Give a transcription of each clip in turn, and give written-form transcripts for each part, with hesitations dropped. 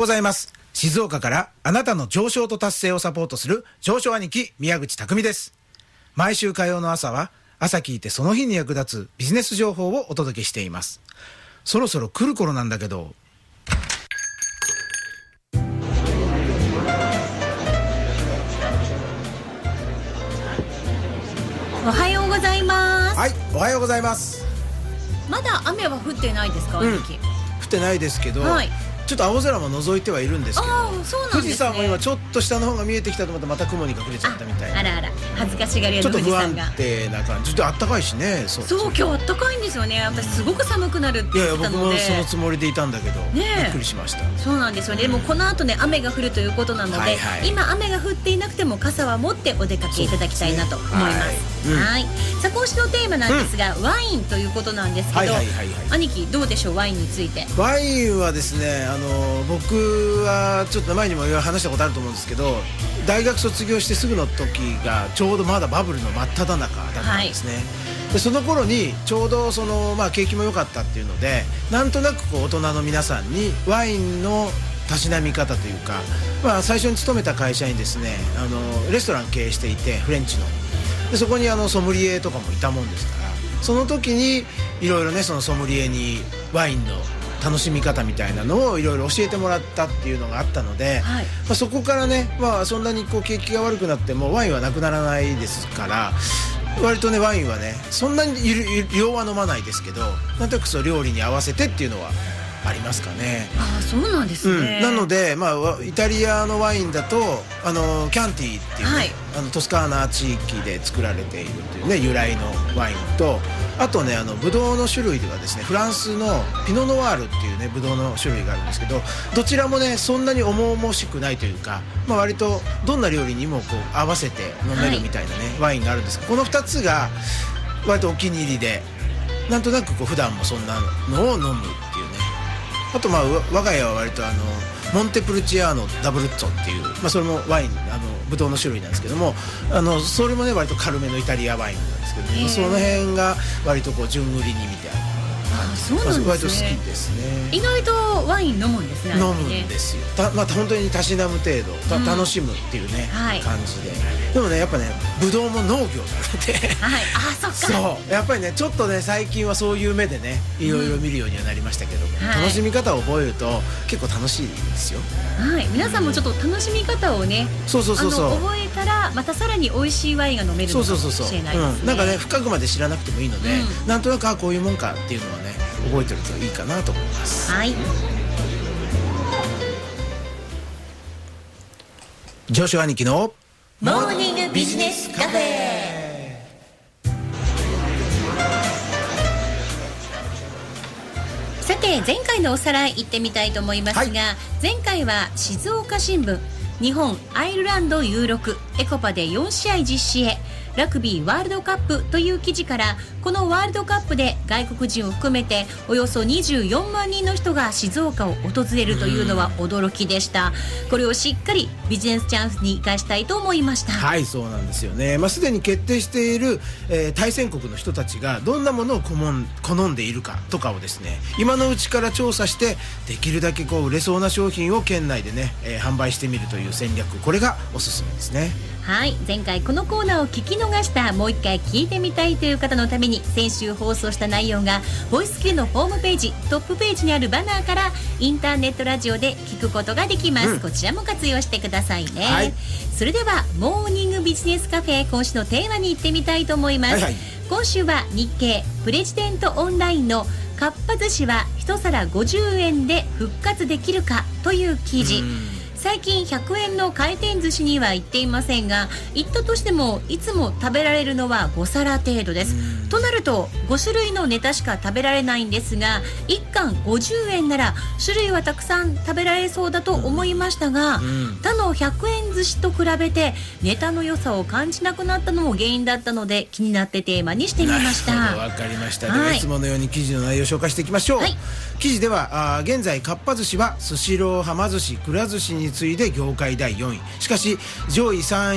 ございます。静岡からあなたの上昇と達成をサポートする上昇兄貴宮口匠です。毎週火曜の朝は朝聞いてその日に役立つビジネス情報をお届けしています。そろそろ来る頃なんだけど。 おはようございます。 はい、おはようございます。 まだ雨は降ってないですか、兄貴。 降ってないですけど、 はい、 ちょっと青空も覗いてはいるんですけど、 そうなんですね、 富士山も今ちょっと下の方が見えてきたと思ったらまた雲に隠れちゃったみたいな。 あらあら、恥ずかしがり屋ちょっと不安の富士山が定な感じ。ちょっと暖かいしね。 そう今日あったかいんですよね。私すごく寒くなるって言ってたので、 僕もそのつもりでいたんだけど、びっくりしました。 そうなんですよね。でもこの後ね、雨が降るということなので、今雨が降っていなくても傘は持ってお出かけいただきたいなと思います。はい、さあ今週のテーマなんですが、ワインということなんですけど、兄貴どうでしょう、ワインについて。 ワインはですね、僕はちょっと前にも話したことあると思うんですけど、大学卒業してすぐの時がちょうどまだバブルの真っ只中だったんですね。でその頃にちょうど景気も良かったっていうので、なんとなく大人の皆さんにワインのたしなみ方というか、最初に勤めた会社にですね、レストラン経営していて、フレンチの。でそこにソムリエとかもいたもんですから、その時にいろいろね、そのソムリエにワインの楽しみ方みたいなのをいろいろ教えてもらったっていうのがあったので、そこからね、そんなに景気が悪くなってもワインはなくならないですから、割とねワインはねそんなに量は飲まないですけど、なんとなく料理に合わせてっていうのはありますかね。 そうなんですね。 なので、イタリアのワインだとキャンティっていうね、トスカーナ地域で作られているというね由来のワインと、あとねブドウの種類ではですね、フランスのピノノワールっていうねブドウの種類があるんですけど、どちらもねそんなに重々しくないというか、割とどんな料理にも合わせて飲めるみたいなね、ワインがあるんですけど、この2つが割とお気に入りで、なんとなく普段もそんなのを飲むっていうね。あと我が家は割とモンテプルチアーノダブルッツォっていう、それもワインブドウの種類なんですけども、それもね割と軽めのイタリアワインなんですけど、その辺が割と順繰りにみたいな。 そうなんですね。 割と好きですね。 意外とワイン飲むんですね。 飲むんですよ。本当にたしなむ程度、楽しむっていうね、感じで。でもねやっぱねブドウも農業なので、 そっか。 そうやっぱりねちょっとね最近はそういう目でねいろいろ見るようにはなりましたけども、楽しみ方を覚えると結構楽しいですよ。皆さんもちょっと楽しみ方をね、覚えたらまたさらに美味しいワインが飲めるのかもしれないですね。なんかね深くまで知らなくてもいいので、なんとなくこういうもんかっていうのはね覚えてるといいかなと思います。上昇兄貴のモーニングビジネスカフェ。さて前回のおさらい行ってみたいと思いますが、前回は静岡新聞日本アイルランド U6 エコパで4試合実施へラグビーワールドカップという記事から、このワールドカップで外国人を含めておよそ24万人の人が静岡を訪れるというのは驚きでした。これをしっかりビジネスチャンスに生かしたいと思いました。 そうなんですよね。すでに決定している、対戦国の人たちがどんなものを好んでいるかとかをですね、今のうちから調査して、できるだけ売れそうな商品を県内でね、販売してみるという戦略、これがおすすめですね。 前回このコーナーを聞き逃した、もう一回聞いてみたいという方のために、先週放送した内容がボイスキルのホームページトップページにあるバナーからインターネットラジオで聞くことができます。こちらも活用してくださいね。それではモーニングビジネスカフェ、今週のテーマに行ってみたいと思います。今週は日経プレジデントオンラインのかっぱ寿司は一皿50円で復活できるかという記事。最近100円の回転寿司には行っていませんが、行ったとしてもいつも食べられるのは5皿程度です。となると5種類のネタしか食べられないんですが、1貫50円なら種類はたくさん食べられそうだと思いましたが、他の100円寿司と比べてネタの良さを感じなくなったのも原因だったので、気になってテーマにしてみました。 わかりました。では、いつものように記事の内容を紹介していきましょう。記事では現在かっぱ寿司はスシロー、はま寿司、くら寿司にに次いで業界第4位。しかし上位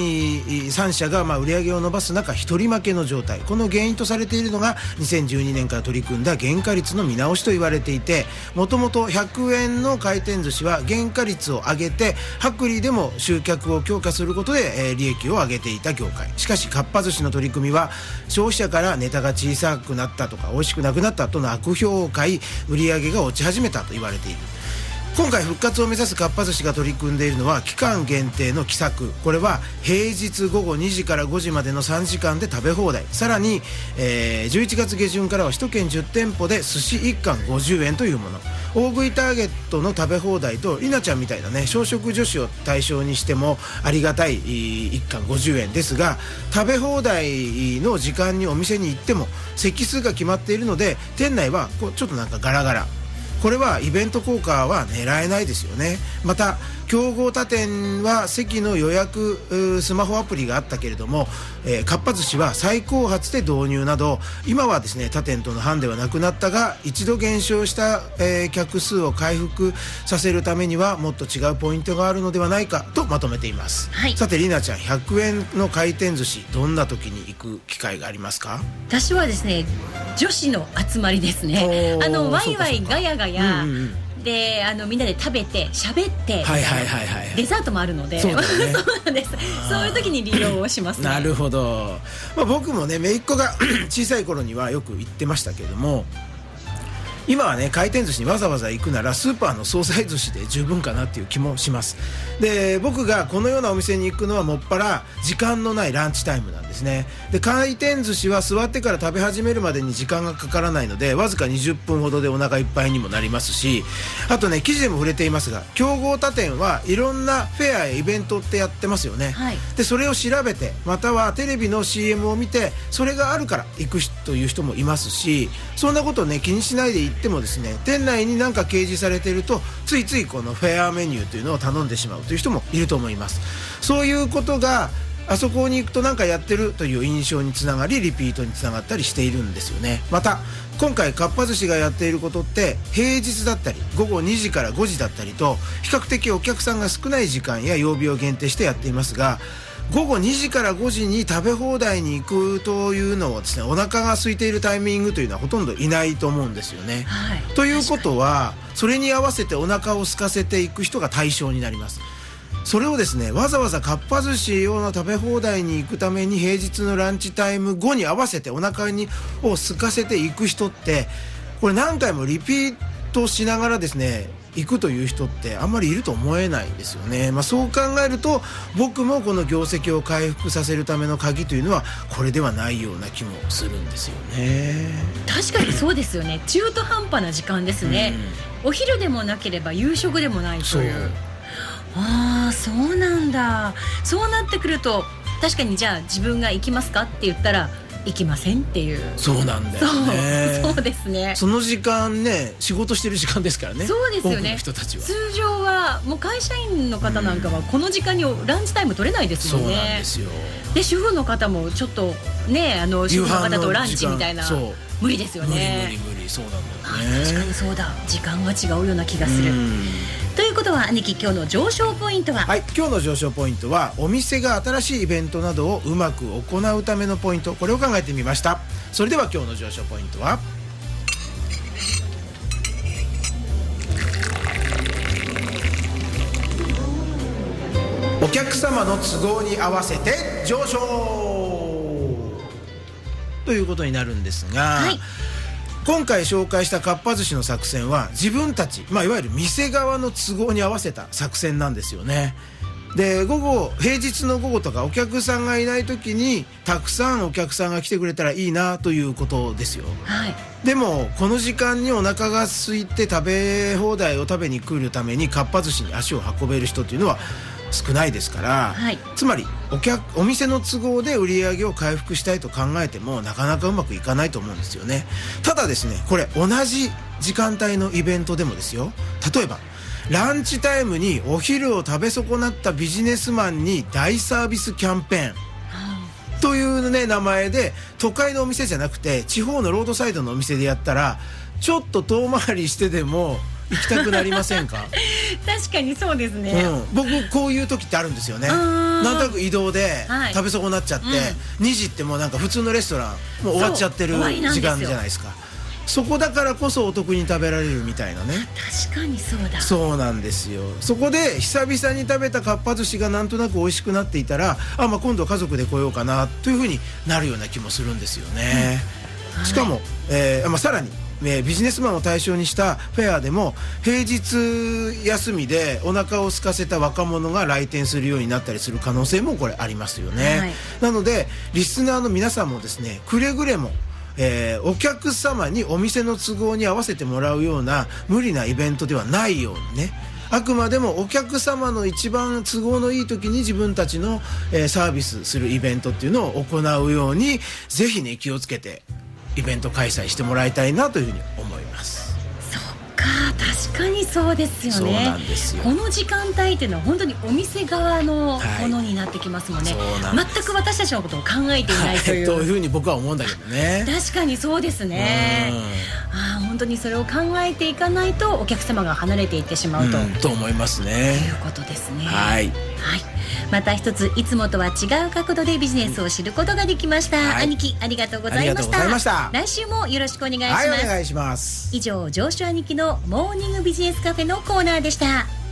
3社が売り上げを伸ばす中一人負けの状態。この原因とされているのが2012年から取り組んだ原価率の見直しと言われていて、もともと100円の回転寿司は原価率を上げて薄利でも集客を強化することで、利益を上げていた業界。しかしかっぱ寿司の取り組みは消費者からネタが小さくなったとか美味しくなくなったとの悪評を買い、売り上げが落ち始めたと言われている。今回復活を目指すかっぱ寿司が取り組んでいるのは期間限定の奇策。これは平日午後2時から5時までの3時間で食べ放題。さらに、11月下旬からは首都圏10店舗で寿司1貫50円というもの。大食いターゲットの食べ放題とりなちゃんみたいなね小食女子を対象にしてもありがたい1貫50円ですが、食べ放題の時間にお店に行っても席数が決まっているので店内はちょっとなんかガラガラ。これはイベント効果は狙えないですよね。また競合他店は席の予約スマホアプリがあったけれども、かっぱ寿司は再後発で導入など今はですね他店とのハンデはなくなったが、一度減少した、客数を回復させるためにはもっと違うポイントがあるのではないかとまとめています、はい、さてりなちゃん、100円の回転寿司どんな時に行く機会がありますか？ 私はですね女子の集まりですね。ワイワイガヤガヤ、でみんなで食べて喋って、デザートもあるので、そうなんです。そういう時に利用をしますね。 なるほど、僕もね姪っ子が小さい頃にはよく行ってましたけれども、今はね回転寿司にわざわざ行くならスーパーの惣菜寿司で十分かなっていう気もします。で僕がこのようなお店に行くのはもっぱら時間のないランチタイムなんですね。で回転寿司は座ってから食べ始めるまでに時間がかからないのでわずか20分ほどでお腹いっぱいにもなりますし、あとね記事でも触れていますが競合他店はいろんなフェアやイベントってやってますよね、はい、でそれを調べてまたはテレビの CM を見てそれがあるから行くという人もいますし、そんなことをね気にしないで行ってもですね店内に何か掲示されているとついついこのフェアメニューというのを頼んでしまうという人もいると思います。そういうことがあそこに行くと何かやってるという印象につながりリピートにつながったりしているんですよね。また今回かっぱ寿司がやっていることって平日だったり午後2時から5時だったりと比較的お客さんが少ない時間や曜日を限定してやっていますが、午後2時から5時に食べ放題に行くというのはですねお腹が空いているタイミングというのはほとんどいないと思うんですよね、はい、ということはそれに合わせてお腹を空かせていく人が対象になります。それをですねわざわざかっぱ寿司用の食べ放題に行くために平日のランチタイム後に合わせてお腹を空かせていく人ってこれ何回もリピートしながらですね行くという人ってあんまりいると思えないんですよね、そう考えると僕もこの業績を回復させるための鍵というのはこれではないような気もするんですよね。 確かにそうですよね。中途半端な時間ですね、お昼でもなければ夕食でもないという。ああそうなんだ。そうなってくると確かにじゃあ自分が行きますかって言ったら行きませんっていう。 そうなんだよね。 そうですね。 その時間ね仕事してる時間ですからね。 そうですよね。 多くの人たちは通常はもう会社員の方なんかはこの時間にランチタイム取れないですもんね。 そうなんですよ。 で主婦の方もちょっとね主婦の方とランチみたいな無理ですよね。 無理そうなんだよね。 確かにそうだ。時間が違うような気がする。ということは兄貴今日の上昇ポイントは？はい、 今日の上昇ポイントはお店が新しいイベントなどをうまく行うためのポイント、これを考えてみました。それでは今日の上昇ポイントはお客様の都合に合わせて上昇ということになるんですが、はい、今回紹介したかっぱ寿司の作戦は自分たち、いわゆる店側の都合に合わせた作戦なんですよね。で平日の午後とかお客さんがいない時にたくさんお客さんが来てくれたらいいなということですよ、はい、でもこの時間にお腹が空いて食べ放題を食べに来るためにかっぱ寿司に足を運べる人というのは少ないですから、はい、つまりお店の都合で売り上げを回復したいと考えてもなかなかうまくいかないと思うんですよね。ただですねこれ同じ時間帯のイベントでもですよ、例えばランチタイムにお昼を食べ損なったビジネスマンに大サービスキャンペーンというね名前で都会のお店じゃなくて地方のロードサイドのお店でやったらちょっと遠回りしてでも行きたくなりませんか？ 確かにそうですね、 僕こういう時ってあるんですよね。なんとなく移動で食べ損なっちゃって、2時ってもうなんか普通のレストランもう終わっちゃってる時間じゃないですか。そこだからこそお得に食べられるみたいなね。 確かにそうだ。 そうなんですよ。そこで久々に食べたかっぱ寿司がなんとなく美味しくなっていたら、今度家族で来ようかなというふうになるような気もするんですよね。しかも、さらにビジネスマンを対象にしたフェアでも平日休みでお腹を空かせた若者が来店するようになったりする可能性もこれありますよね。なのでリスナーの皆さんもですね、くれぐれもお客様にお店の都合に合わせてもらうような無理なイベントではないようにね、あくまでもお客様の一番都合のいい時に自分たちの、サービスするイベントっていうのを行うように、ぜひね気をつけてイベント開催してもらいたいなというふうに思います。 そっか、確かにそうですよね。 そうなんですよ。 この時間帯っていうのは本当にお店側のものになってきますもんね。全く私たちのことを考えていないという、 というふうに僕は思うんだけどね。 確かにそうですね。本当にそれを考えていかないとお客様が離れていってしまうと思いますね。 ということですね。 はい、 また一ついつもとは違う角度でビジネスを知ることができました。兄貴ありがとうございました。来週もよろしくお願いします。 お願いします。 以上、上州兄貴のモーニングビジネスカフェのコーナーでした。